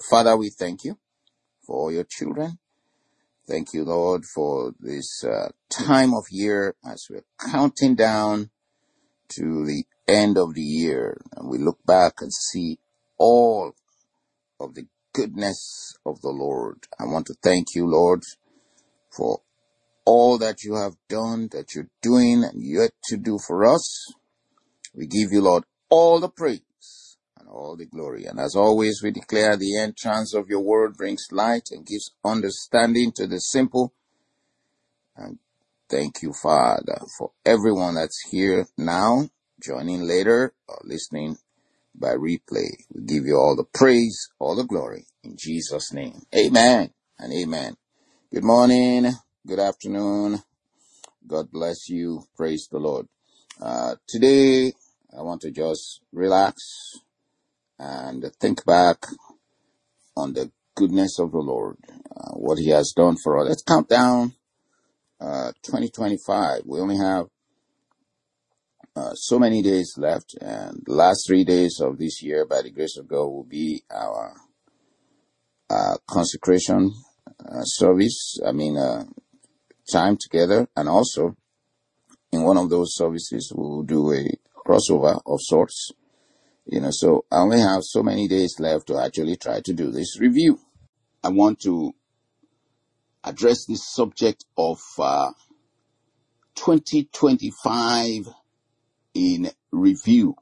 Father, we thank you for your children. Thank you, Lord, for this time of year as we're counting down to the end of the year. And we look back and see all of the goodness of the Lord. I want to thank you, Lord, for all that you have done, that you're doing, and yet to do for us. We give you, Lord, all the praise and all the glory. And as always, we declare the entrance of your word brings light and gives understanding to the simple. And thank you, Father, for everyone that's here now, joining later, or listening by replay. We give you all the praise, all the glory, in Jesus' name. Amen and amen. Good morning, good afternoon. God bless you. Praise the Lord. Today, I want to just relax and think back on the goodness of the Lord, what he has done for us. Let's count down 2025. We only have so many days left, and the last 3 days of this year, by the grace of God, will be our consecration service. Time together, and also in one of those services, we will do a crossover of sorts. So I only have so many days left to actually try to do this review. I want to address this subject of 2025 in review.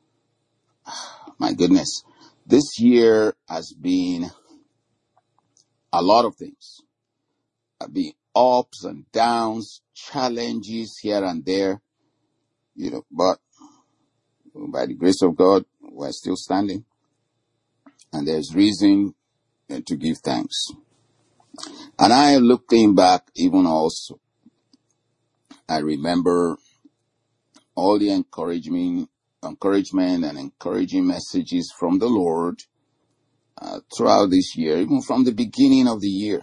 My goodness, this year has been a lot of things. Been ups and downs, challenges here and there, but by the grace of God, we're still standing, and there's reason to give thanks. And I, looking back, even also, I remember all the encouragement and encouraging messages from the Lord throughout this year, even from the beginning of the year.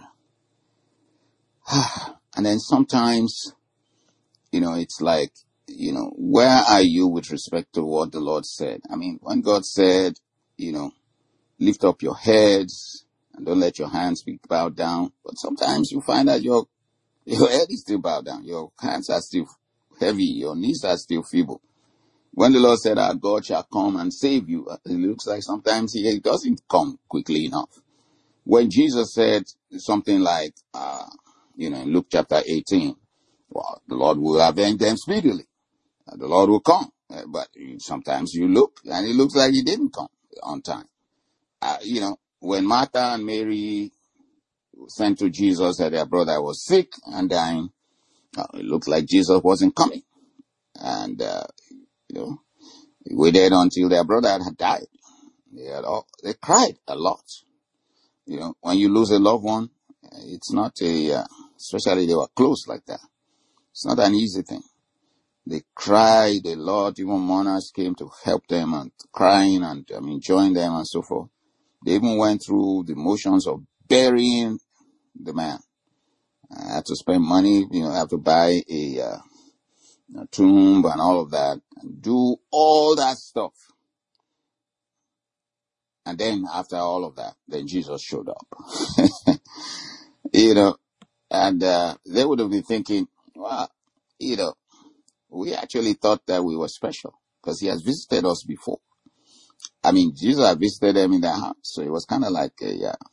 And then sometimes, it's like, where are you with respect to what the Lord said? When God said, lift up your heads and don't let your hands be bowed down. But sometimes you find that your head is still bowed down. Your hands are still heavy. Your knees are still feeble. When the Lord said our God shall come and save you, it looks like sometimes he doesn't come quickly enough. When Jesus said something like, in Luke chapter 18, well, the Lord will avenge them speedily. The Lord will come. But sometimes you look and it looks like he didn't come on time. When Martha and Mary sent to Jesus that their brother was sick and dying, it looked like Jesus wasn't coming. And, they waited until their brother had died. They cried a lot. When you lose a loved one, it's not especially they were close like that. It's not an easy thing. They cried a lot. Even mourners came to help them and crying and join them and so forth. They even went through the motions of burying the man. I had to spend money, I have to buy a tomb and all of that, and do all that stuff. And then after all of that, then Jesus showed up. And they would have been thinking, well, we actually thought that we were special because he has visited us before. Jesus had visited them in their house, so it was kind of like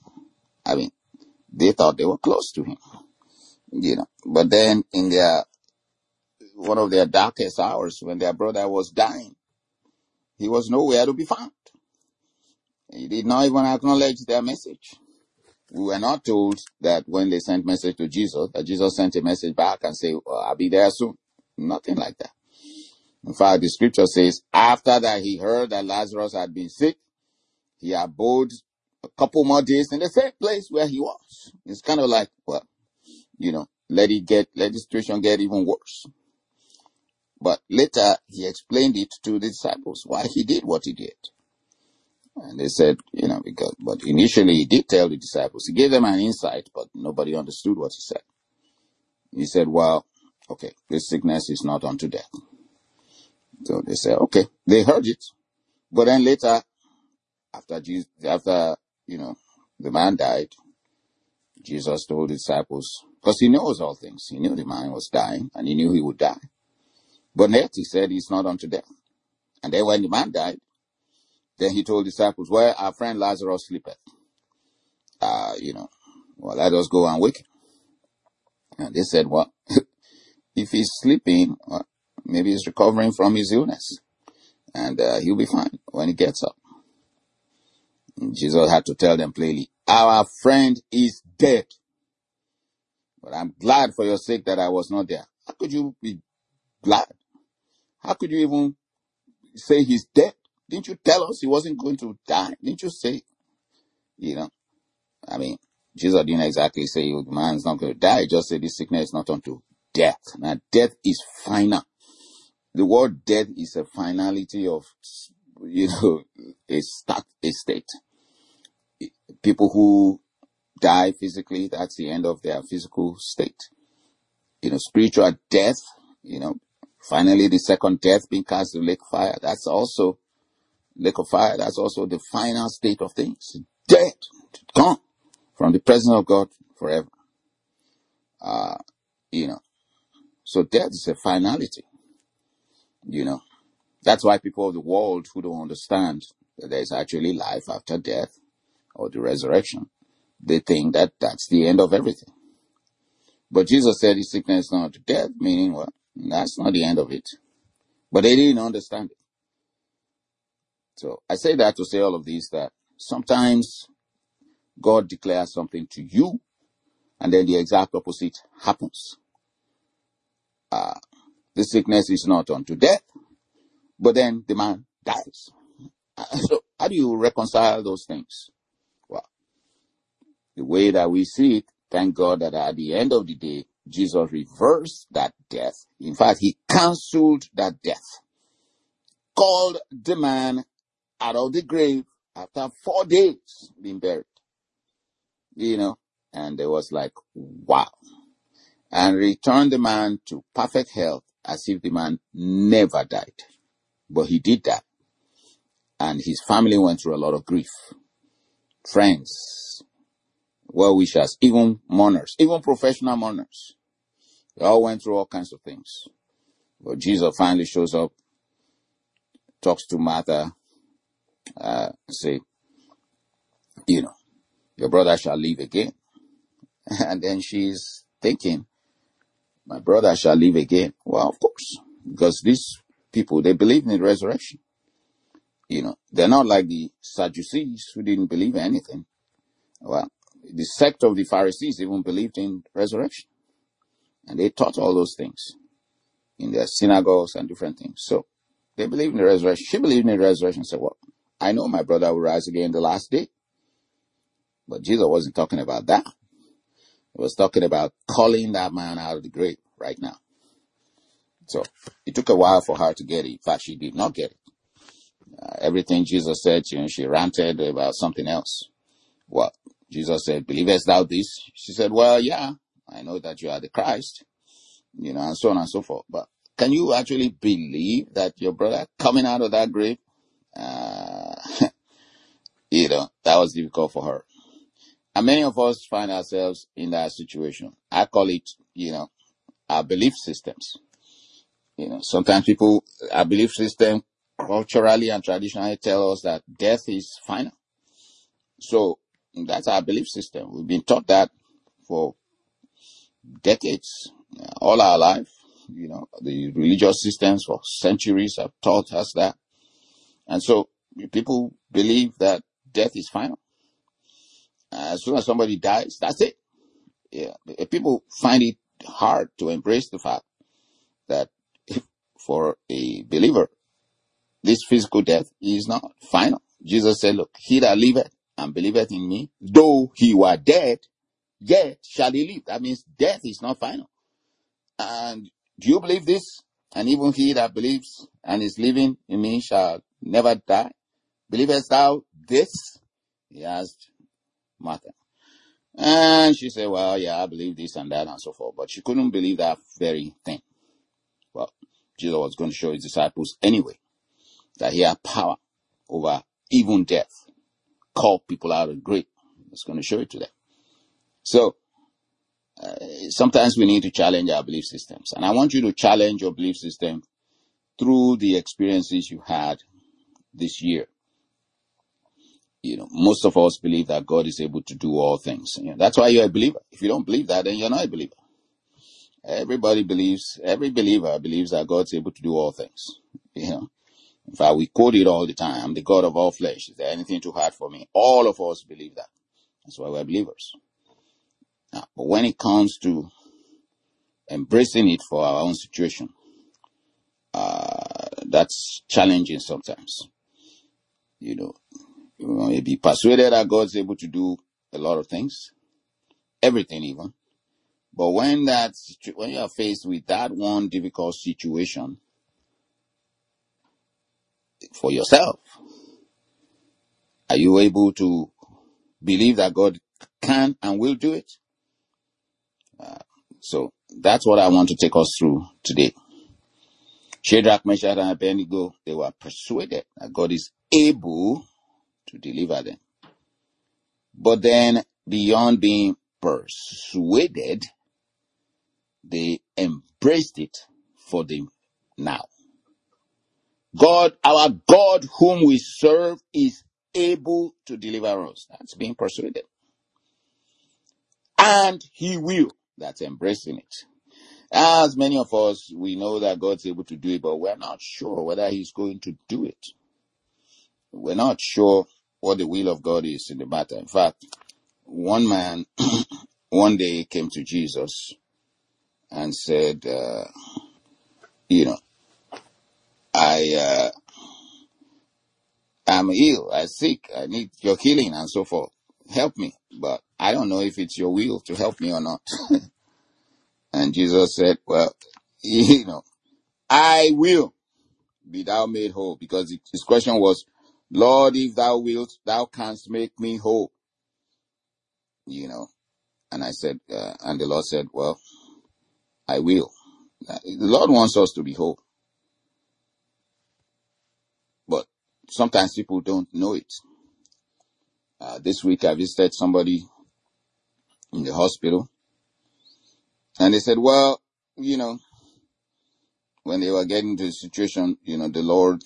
they thought they were close to him, But then in one of their darkest hours, when their brother was dying, he was nowhere to be found. He did not even acknowledge their message. We were not told that when they sent message to Jesus, that Jesus sent a message back and said, well, I'll be there soon. Nothing like that. In fact, the scripture says, after that he heard that Lazarus had been sick, he abode a couple more days in the same place where he was. It's kind of like, well, let the situation get even worse. But later he explained it to the disciples why he did what he did. And they said, but initially he did tell the disciples. He gave them an insight, but nobody understood what he said. He said, well, okay, this sickness is not unto death. So they said, okay, they heard it. But then later, after the man died, Jesus told the disciples, because he knows all things. He knew the man was dying, and he knew he would die. But yet he said he's not unto death. And then when the man died, then he told the disciples, well, our friend Lazarus sleepeth. Well, let us go and wake him. And they said, well, if he's sleeping, well, maybe he's recovering from his illness. And he'll be fine when he gets up. And Jesus had to tell them plainly, our friend is dead. But I'm glad for your sake that I was not there. How could you be glad? How could you even say he's dead? Didn't you tell us he wasn't going to die? Didn't you say, Jesus didn't exactly say the man's not going to die. He just said this sickness is not unto death. Now, death is final. The word death is a finality of, a state. People who die physically, that's the end of their physical state. Spiritual death, finally the second death being cast to lake of fire, that's also the final state of things. Dead, gone from the presence of God forever. So death is a finality. That's why people of the world who don't understand that there's actually life after death or the resurrection, they think that that's the end of everything. But Jesus said his sickness is not unto death, meaning, well, that's not the end of it. But they didn't understand it. So I say that to say all of this, that sometimes God declares something to you, and then the exact opposite happens. The sickness is not unto death, but then the man dies. So how do you reconcile those things? Well, the way that we see it, thank God that at the end of the day, Jesus reversed that death. In fact, he canceled that death. Called the man out of the grave after 4 days being buried. And it was like, wow. And returned the man to perfect health as if the man never died. But he did that. And his family went through a lot of grief. Friends, well-wishers, even mourners, even professional mourners. They all went through all kinds of things. But Jesus finally shows up, talks to Martha, say, your brother shall live again. And then she's thinking, my brother shall live again. Well, of course, because these people, they believe in the resurrection. They're not like the Sadducees who didn't believe in anything. Well, the sect of the Pharisees even believed in resurrection. And they taught all those things in their synagogues and different things. So they believed in the resurrection. She believed in the resurrection and said, well, I know my brother will rise again the last day. But Jesus wasn't talking about that. He was talking about calling that man out of the grave right now. So it took a while for her to get it. In fact, she did not get it. Everything Jesus said, she ranted about something else. Well, Jesus said, believest thou this? She said, well, yeah, I know that you are the Christ, and so on and so forth. But can you actually believe that your brother coming out of that grave? That was difficult for her. And many of us find ourselves in that situation. I call it, our belief systems. Sometimes our belief system culturally and traditionally tell us that death is final. So that's our belief system. We've been taught that for decades, all our life. The religious systems for centuries have taught us that. And so people believe that death is final. As soon as somebody dies, that's it. Yeah. People find it hard to embrace the fact that for a believer, this physical death is not final. Jesus said, look, he that liveth and believeth in me, though he were dead, yet shall he live. That means death is not final. And do you believe this? And even he that believes and is living in me shall never die. Believest thou this? He asked Martha. And she said, well, yeah, I believe this and that and so forth. But she couldn't believe that very thing. Well, Jesus was going to show his disciples anyway that he had power over even death. Call people out of the grave. It's going to show it to them. So sometimes we need to challenge our belief systems. And I want you to challenge your belief system through the experiences you had this year. Most of us believe that God is able to do all things. That's why you're a believer. If you don't believe that, then you're not a believer. Every believer believes that God's able to do all things. In fact, we quote it all the time. I'm the God of all flesh. Is there anything too hard for me? All of us believe that. That's why we're believers. Now, but when it comes to embracing it for our own situation, that's challenging sometimes. You may be persuaded that God's able to do a lot of things, everything even. But when you are faced with that one difficult situation for yourself, are you able to believe that God can and will do it? So that's what I want to take us through today. Shadrach, Meshach, and Abednego, they were persuaded that God is able to deliver them. But then, beyond being persuaded, they embraced it for them now. God, our God whom we serve, is able to deliver us. That's being persuaded. And He will. That's embracing it. As many of us, we know that God's able to do it, but we're not sure whether He's going to do it. We're not sure what the will of God is in the matter. In fact, one man one day came to Jesus and said, I'm ill, I'm sick, I need your healing and so forth. Help me, but I don't know if it's your will to help me or not. And Jesus said, well, I will be thou made whole, because his question was, Lord, if thou wilt, thou canst make me whole. And I said, and the Lord said, well, I will. The Lord wants us to be whole. But sometimes people don't know it. This week I visited somebody in the hospital, and they said, well, when they were getting to the situation, the Lord,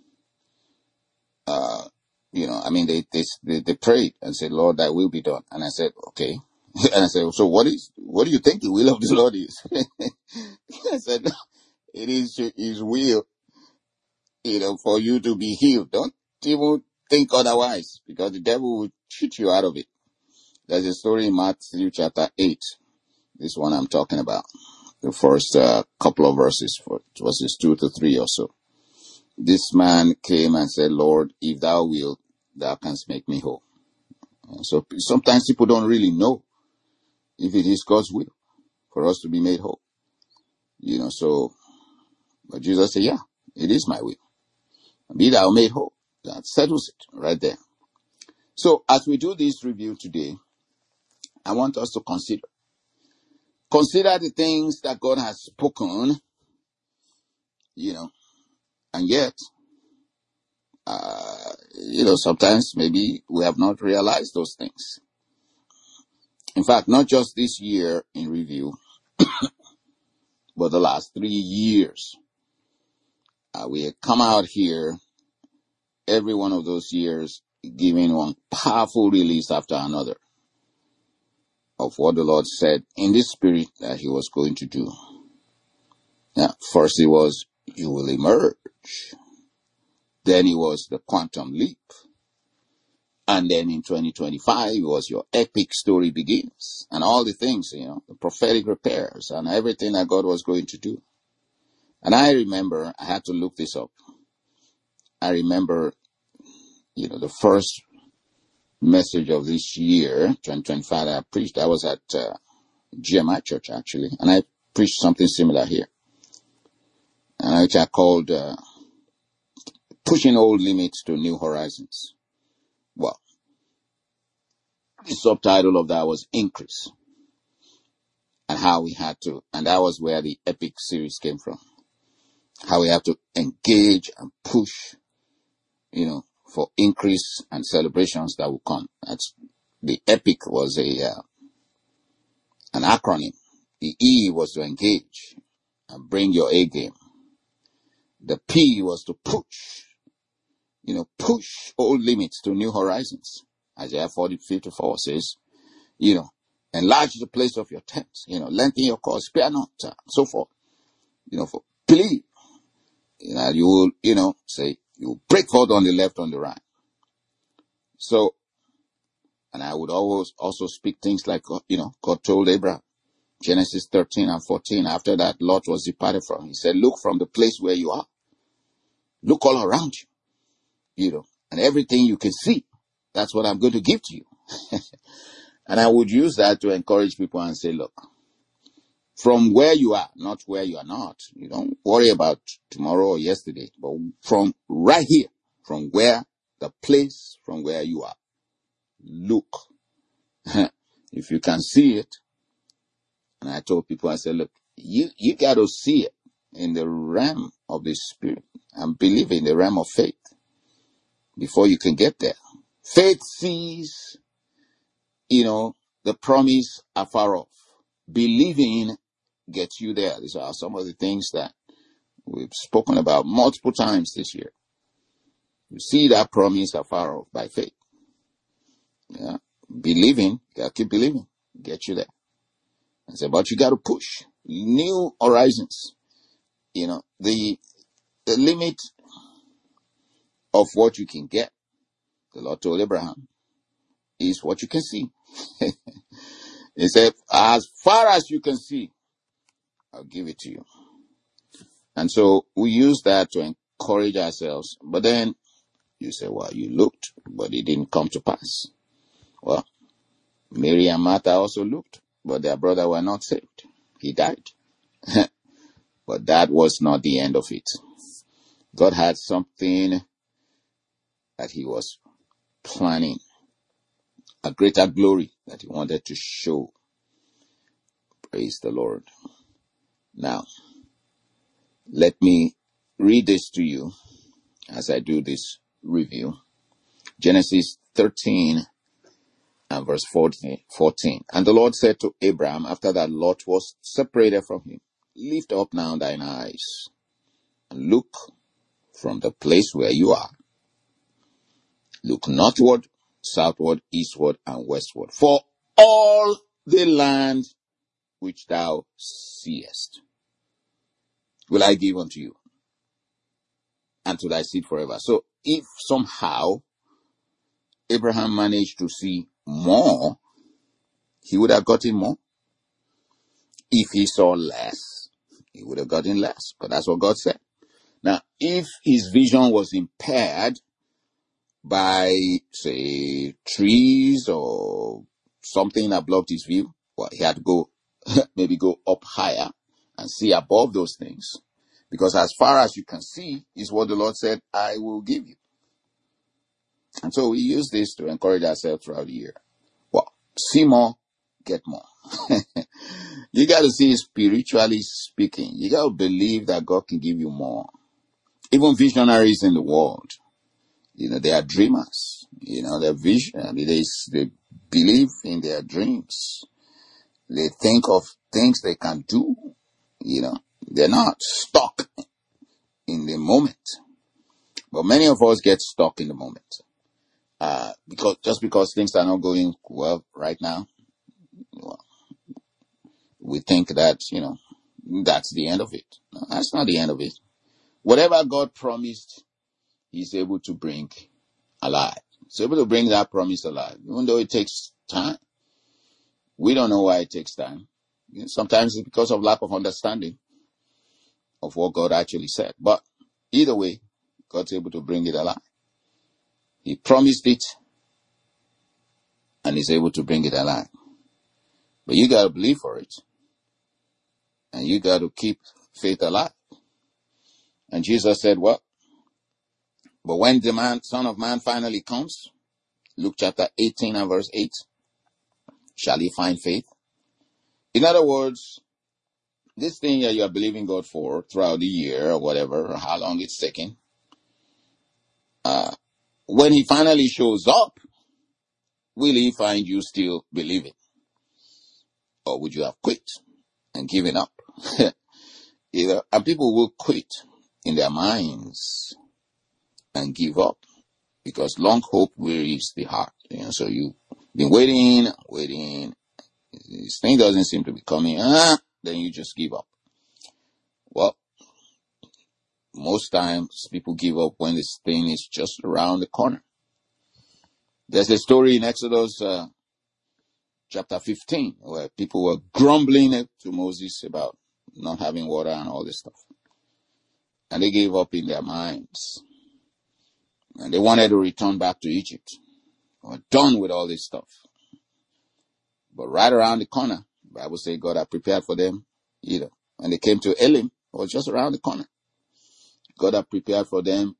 they prayed and said, Lord, thy will be done. And I said, okay. And I said, so what do you think the will of the Lord is? I said, it is His will, for you to be healed. Don't even think otherwise, because the devil will cheat you out of it. There's a story in Matthew chapter 8. This one I'm talking about. The first couple of verses 2 to 3 or so. This man came and said, Lord, if thou wilt, thou canst make me whole. So sometimes people don't really know if it is God's will for us to be made whole. But Jesus said, yeah, it is my will. Be thou made whole. That settles it right there. So as we do this review today, I want us to consider the things that God has spoken, and yet, sometimes maybe we have not realized those things. In fact, not just this year in review, but the last 3 years. We have come out here every one of those years giving one powerful release after another of what the Lord said in the Spirit that He was going to do. Now, first it was, you will emerge. Then it was the quantum leap. And then in 2025, it was your epic story begins. And all the things, the prophetic repairs and everything that God was going to do. And I remember, I had to look this up. I remember, the first message of this year, 2025, I preached. I was at GMI Church, actually. And I preached something similar here. Which I called Pushing Old Limits to New Horizons. Well, the subtitle of that was Increase. And how we had to, and that was where the epic series came from. How we have to engage and push, for increase and celebrations that will come. That's The EPIC was an acronym. The E was to engage and bring your A game. The P was to push. Push old limits to new horizons. Isaiah 40:54 says, enlarge the place of your tent, lengthen your course, spare not, so forth. For believe, you will, say, you break forth on the left, on the right. So, and I would always also speak things like, God told Abraham, Genesis 13 and 14, after that Lot was departed from him, he said, look from the place where you are. Look all around you, and everything you can see, that's what I'm going to give to you. And I would use that to encourage people and say, look, from where you are, not where you are not. You don't worry about tomorrow or yesterday, but from right here, from where you are. Look. If you can see it, and I told people, I said, look, you got to see it in the realm of the spirit and believe in the realm of faith before you can get there. Faith sees, the promise afar off. Believing gets you there. These are some of the things that we've spoken about multiple times this year. You see that promise afar off by faith. Yeah. Believing, you gotta keep believing, get you there. I said, but you gotta push new horizons. The limit of what you can get, the Lord told Abraham, is what you can see. He said, as far as you can see, I'll give it to you. And so we use that to encourage ourselves. But then you say, well, you looked, but it didn't come to pass. Well, Mary and Martha also looked, but their brother were not saved. He died. But that was not the end of it. God had something that he was planning, a greater glory that he wanted to show. Praise the Lord. Now, let me read this to you as I do this review. Genesis 13 and verse 14. And the Lord said to Abraham, after that Lot was separated from him, lift up now thine eyes and look from the place where you are. Look northward, southward, eastward, and westward, for all the land which thou seest will I give unto you, and to thy seed forever. So if somehow Abraham managed to see more, he would have gotten more. If he saw less, he would have gotten less. But that's what God said. Now, if his vision was impaired by, say, trees or something that blocked his view, well, he had to go, maybe go up higher and see above those things. Because as far as you can see is what the Lord said, I will give you. And so we use this to encourage ourselves throughout the year. Well, see more, get more. You got to see spiritually speaking. You got to believe that God can give you more. Even visionaries in the world, they are dreamers. They're visionaries. They believe in their dreams. They think of things they can do. They're not stuck in the moment. But many of us get stuck in the moment. Because things are not going well right now, well, we think that, that's the end of it. No, that's not the end of it. Whatever God promised, he's able to bring alive. He's able to bring that promise alive, even though it takes time. We don't know why it takes time. Sometimes it's because of lack of understanding of what God actually said. But either way, God's able to bring it alive. He promised it, and he's able to bring it alive. But you got to believe for it. And you got to keep faith alive. And Jesus said, well, but when the Son of Man finally comes, Luke chapter 18 and verse 8, shall he find faith? In other words, this thing that you are believing God for throughout the year or whatever, or how long it's taking, when he finally shows up, will he find you still believing? Or would you have quit and given up? And people will quit in their minds and give up because long hope wearies the heart. So you've been waiting. This thing doesn't seem to be coming. Then you just give up. Well, most times people give up when this thing is just around the corner. There's a story in Exodus chapter 15 where people were grumbling to Moses about not having water and all this stuff. And they gave up in their minds. And they wanted to return back to Egypt. They were done with all this stuff. But right around the corner, the Bible says God had prepared for them. When they came to Elim, it was just around the corner. God had prepared for them,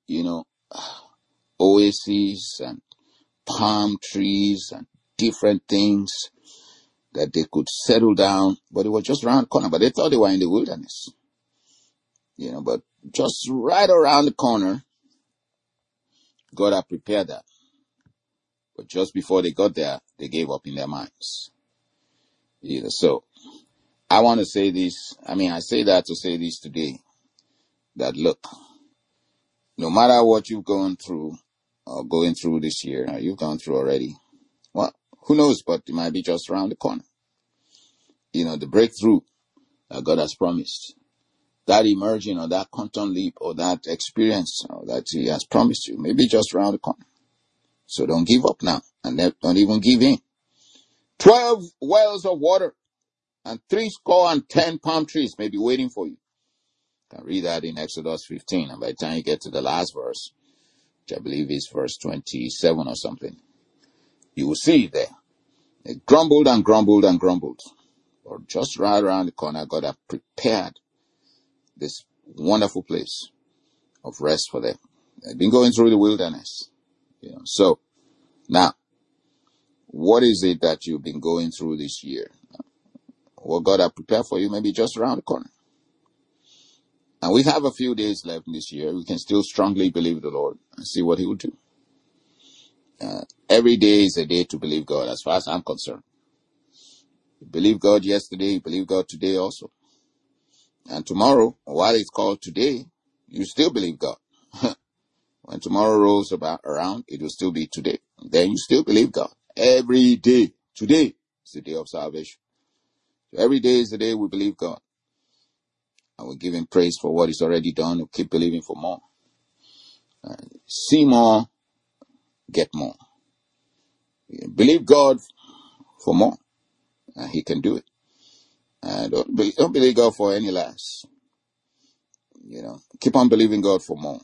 oases and palm trees and different things that they could settle down. But it was just around the corner. But they thought they were in the wilderness. But just right around the corner, God had prepared that. But just before they got there, they gave up in their minds. So I want to say this. I say that to say this today, that look, no matter what you've gone through or going through this year, or you've gone through already, well, who knows, but it might be just around the corner. The breakthrough that God has promised, that emerging or that quantum leap or that experience that he has promised you, maybe just around the corner. So don't give up now, and don't even give in. 12 wells of water and 70 palm trees may be waiting for you. You can read that in Exodus 15. And by the time you get to the last verse, which I believe is verse 27 or something, you will see it there. They grumbled and grumbled and grumbled. Or just right around the corner, God had prepared this wonderful place of rest for them. They've been going through the wilderness. So now, what is it that you've been going through this year? What God has prepared for you may be just around the corner. And we have a few days left in this year. We can still strongly believe the Lord and see what he will do. Every day is a day to believe God, as far as I'm concerned. You believe God yesterday, you believe God today also. And tomorrow, while it's called today, you still believe God. When tomorrow rolls around, it will still be today. Then you still believe God. Every day. Today is the day of salvation. So every day is the day we believe God. And we give him praise for what he's already done. We keep believing for more. See more, get more. Believe God for more. And he can do it. Don't believe God for any less. Keep on believing God for more.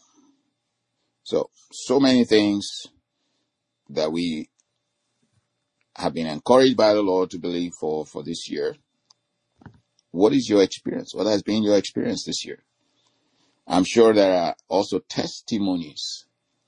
So many things that we have been encouraged by the Lord to believe for this year. What is your experience? What has been your experience this year? I'm sure there are also testimonies.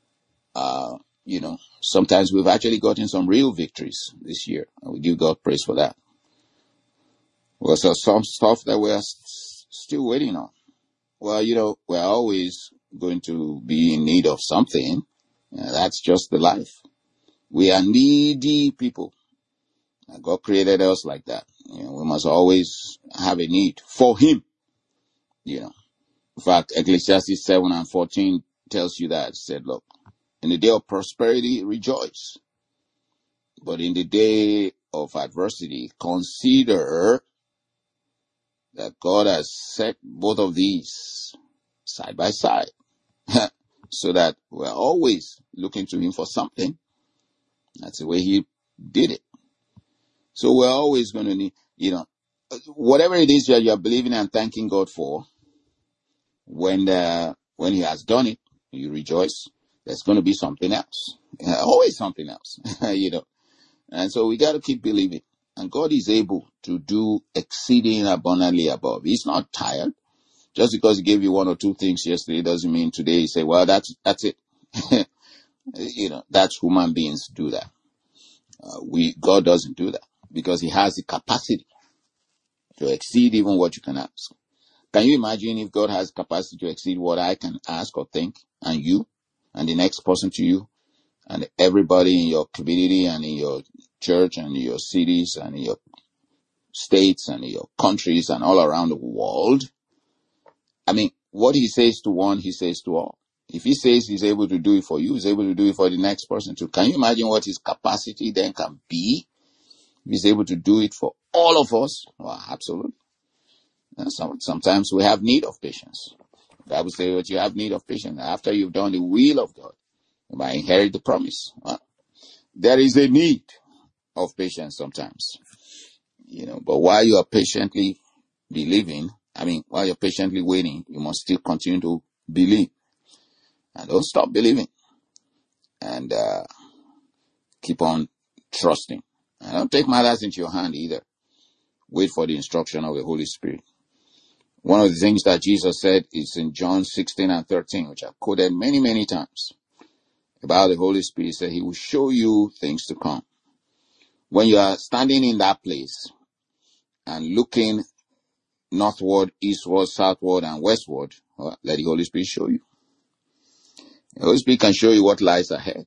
Sometimes we've actually gotten some real victories this year, and we give God praise for that. Well, so some stuff that we're still waiting on. Well, we're always going to be in need of something. That's just the life. We are needy people. And God created us like that. We must always have a need for him. In fact, Ecclesiastes 7:14 tells you that. It said, look, in the day of prosperity, rejoice. But in the day of adversity, consider that God has set both of these side by side. So that we're always looking to him for something. That's the way he did it. So we're always going to need, whatever it is that you're believing and thanking God for, when he has done it, you rejoice. There's going to be something else. Always something else, And so we got to keep believing. And God is able to do exceeding abundantly above. He's not tired. Just because he gave you one or two things yesterday doesn't mean today you say, well, that's it. That's human beings do that. God doesn't do that because he has the capacity to exceed even what you can ask. Can you imagine if God has capacity to exceed what I can ask or think, and you, and the next person to you, and everybody in your community and in your church and in your cities and in your states and in your countries and all around the world. I mean, what he says to one, he says to all. If he says he's able to do it for you, he's able to do it for the next person too. Can you imagine what his capacity then can be? If he's able to do it for all of us? Well, absolutely. And sometimes we have need of patience. The Bible says that you have need of patience. After you've done the will of God, you might inherit the promise. Well, there is a need of patience sometimes. But while you are patiently believing, while you're patiently waiting, you must still continue to believe. And don't stop believing. And keep on trusting. And don't take matters into your hand either. Wait for the instruction of the Holy Spirit. One of the things that Jesus said is in John 16 and 13, which I've quoted many, many times, about the Holy Spirit. He said he will show you things to come. When you are standing in that place and looking northward, eastward, southward, and westward, let the Holy Spirit show you. The Holy Spirit can show you what lies ahead.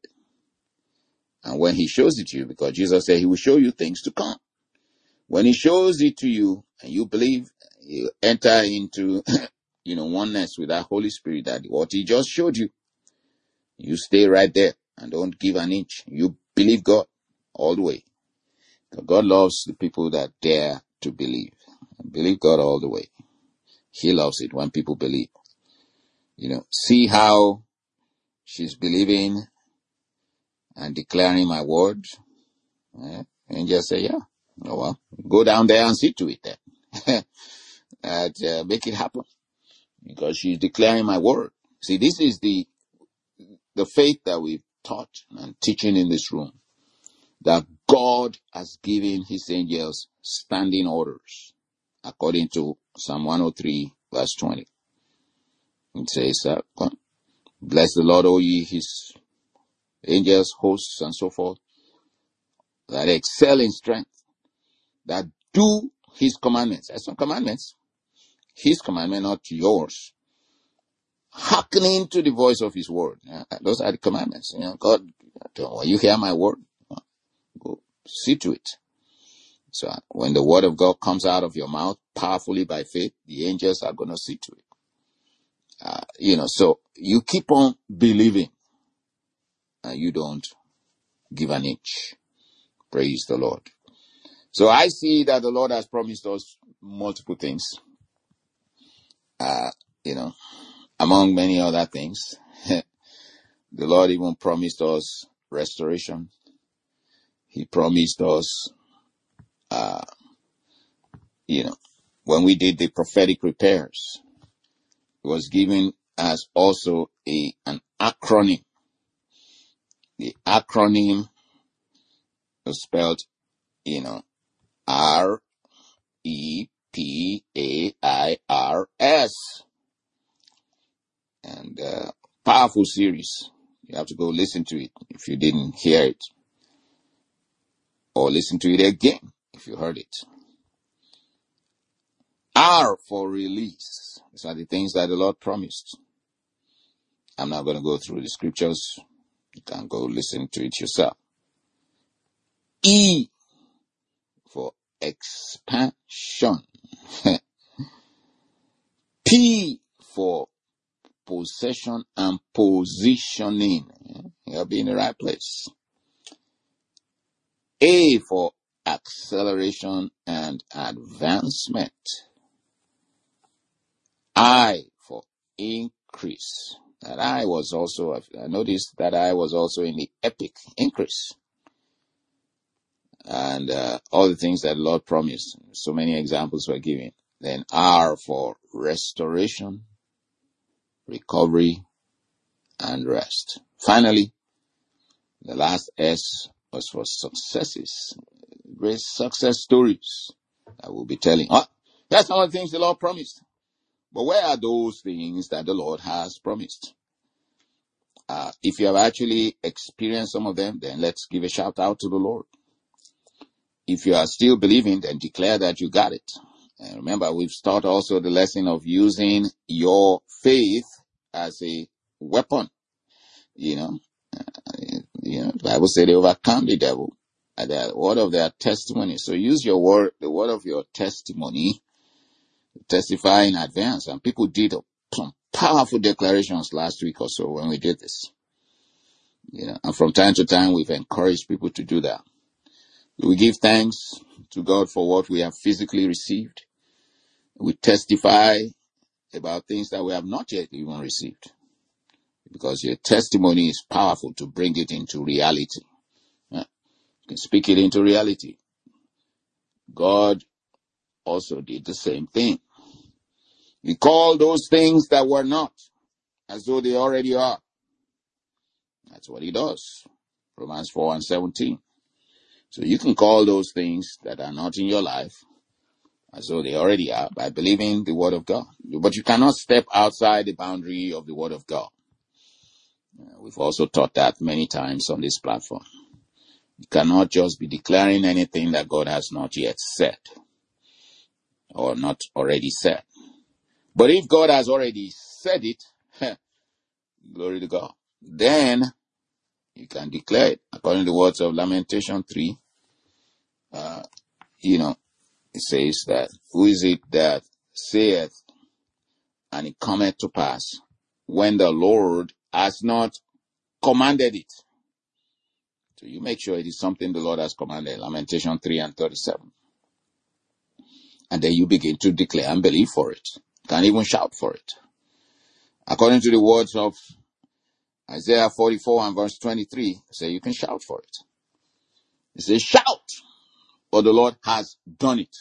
And when he shows it to you, because Jesus said he will show you things to come. When he shows it to you and you believe, you enter into, oneness with that Holy Spirit, that what he just showed you, you stay right there and don't give an inch. You believe God all the way. God loves the people that dare to believe. Believe God all the way. He loves it when people believe. See how she's believing and declaring my word. And just say, yeah. Oh, well, go down there and see to it then. And make it happen. Because she's declaring my word. See, this is the faith that we've taught and teaching in this room. That God has given his angels standing orders. According to Psalm 103 verse 20. It says, bless the Lord, O ye his angels, hosts, and so forth, that excel in strength, that do his commandments. There's some commandments. His commandment, not yours. Hearkening to the voice of his word. Those are the commandments. God, when you hear my word, go see to it. So when the word of God comes out of your mouth powerfully by faith, the angels are going to see to it. So you keep on believing and you don't give an inch. Praise the Lord. So I see that the Lord has promised us multiple things. Among many other things, the Lord even promised us restoration. He promised us, when we did the prophetic repairs, it was given as also an acronym. The acronym was spelled, REPAIRS. And powerful series. You have to go listen to it if you didn't hear it. Or listen to it again if you heard it. R for release. These are the things that the Lord promised. I'm not going to go through the scriptures. You can go listen to it yourself. E for expansion. P for possession and positioning. You'll be in the right place. A for acceleration and advancement. I for increase. That I noticed that I was also in the epic increase. And all the things that the Lord promised. So many examples were given. Then R for restoration, recovery, and rest. Finally, the last S was for successes. Great success stories that we'll be telling. That's some of the things the Lord promised. But where are those things that the Lord has promised? If you have actually experienced some of them, then let's give a shout out to the Lord. If you are still believing, then declare that you got it. And remember, we've started also the lesson of using your faith as a weapon. The Bible says they overcome the devil at the word of their testimony. So use your word, the word of your testimony, to testify in advance. And people did some powerful declarations last week or so when we did this. And from time to time, we've encouraged people to do that. We give thanks to God for what we have physically received. We testify about things that we have not yet even received, because your testimony is powerful to bring it into reality. You can speak it into reality. God also did the same thing. He called those things that were not as though they already are. That's what he does. Romans 4:17. So you can call those things that are not in your life as though they already are by believing the word of God. But you cannot step outside the boundary of the word of God. We've also taught that many times on this platform. You cannot just be declaring anything that God has not yet said or not already said. But if God has already said it, glory to God, then you can declare it. According to the words of Lamentation 3, it says that, who is it that saith, and it cometh to pass, when the Lord has not commanded it? So you make sure it is something the Lord has commanded. Lamentation 3:37. And then you begin to declare and believe for it. You can even shout for it. According to the words of Isaiah 44:23, say you can shout for it. It says, shout, for the Lord has done it.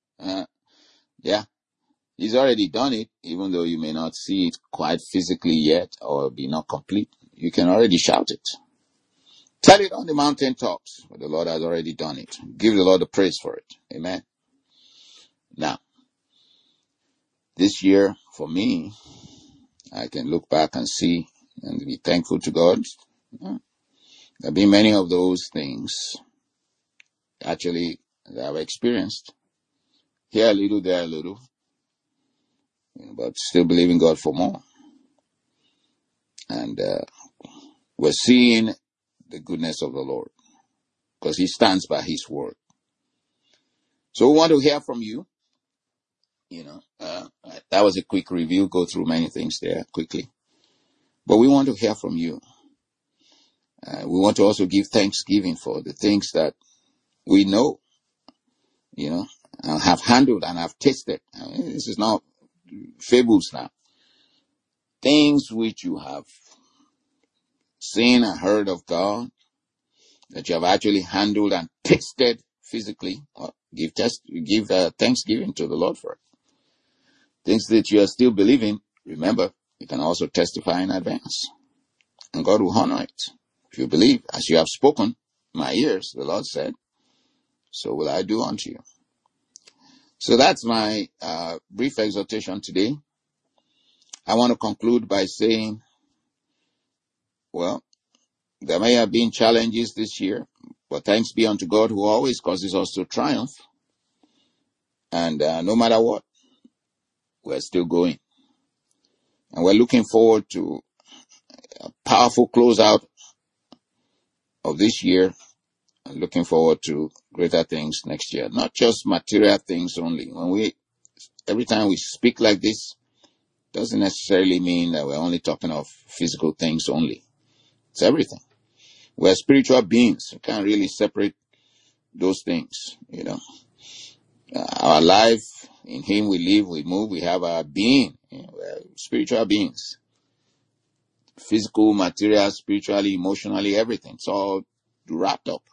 He's already done it, even though you may not see it quite physically yet or be not complete. You can already shout it. Tell it on the mountaintops, for the Lord has already done it. Give the Lord the praise for it. Amen. Now, this year, for me, I can look back and see and be thankful to God. There have been many of those things, actually, that I've experienced. Here a little, there a little, but still believing God for more. And we're seeing the goodness of the Lord, because he stands by his word. So we want to hear from you. That was a quick review, go through many things there quickly. But we want to hear from you. We want to also give thanksgiving for the things that we know, and have handled and have tasted. This is not fables now. Things which you have seen and heard of God, that you have actually handled and tasted physically. Give thanksgiving to the Lord for it. Things that you are still believing, remember, you can also testify in advance. And God will honor it. If you believe, as you have spoken, my ears, the Lord said, so will I do unto you. So that's my brief exhortation today. I want to conclude by saying, well, there may have been challenges this year, but thanks be unto God who always causes us to triumph. And no matter what, we're still going. And we're looking forward to a powerful closeout of this year, and looking forward to greater things next year. Not just material things only. Every time we speak like this, doesn't necessarily mean that we're only talking of physical things only. It's everything. We're spiritual beings. We can't really separate those things, Our life, in him we live, we move, we have our being. We're spiritual beings. Physical, material, spiritually, emotionally, everything. It's all wrapped up.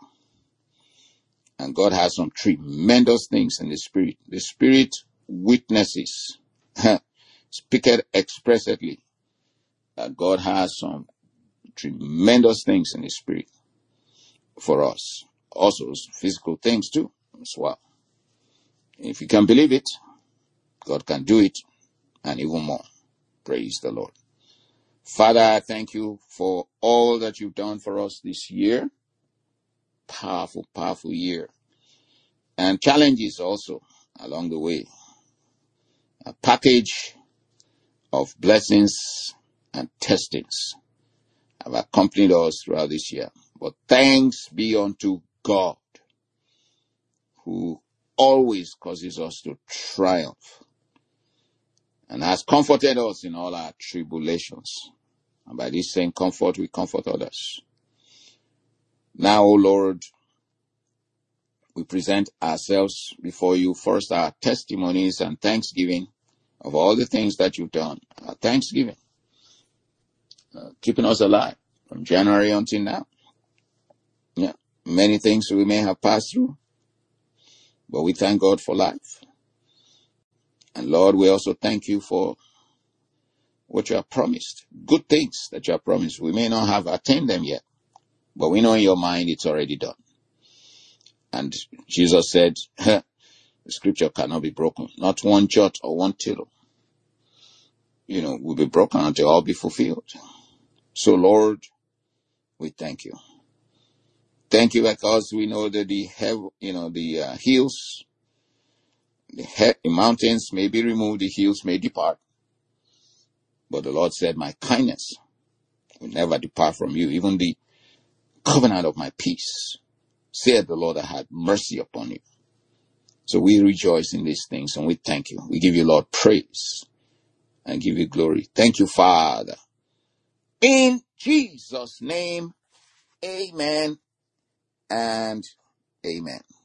And God has some tremendous things in the Spirit. The Spirit witnesses, speaketh expressly, that God has some tremendous things in the Spirit for us. Also, physical things too, as well. If you can believe it, God can do it, and even more. Praise the Lord. Father, I thank you for all that you've done for us this year. Powerful, powerful year. And challenges also along the way. A package of blessings and testings have accompanied us throughout this year. But thanks be unto God, who always causes us to triumph and has comforted us in all our tribulations. And by this same comfort, we comfort others. Now, O Lord, we present ourselves before you. First, our testimonies and thanksgiving of all the things that you've done. Our thanksgiving, keeping us alive from January until now. Yeah, many things we may have passed through, but we thank God for life. And Lord, we also thank you for what you have promised. Good things that you have promised. We may not have attained them yet, but we know in your mind it's already done. And Jesus said, the scripture cannot be broken. Not one jot or one tittle, will be broken until all be fulfilled. So Lord, we thank you. Thank you because we know that the hills, the mountains may be removed, the hills may depart. But the Lord said, my kindness will never depart from you. Even the covenant of my peace, said the Lord, I had mercy upon you. So we rejoice in these things and we thank you. We give you, Lord, praise and give you glory. Thank you, Father. In Jesus' name, amen and amen.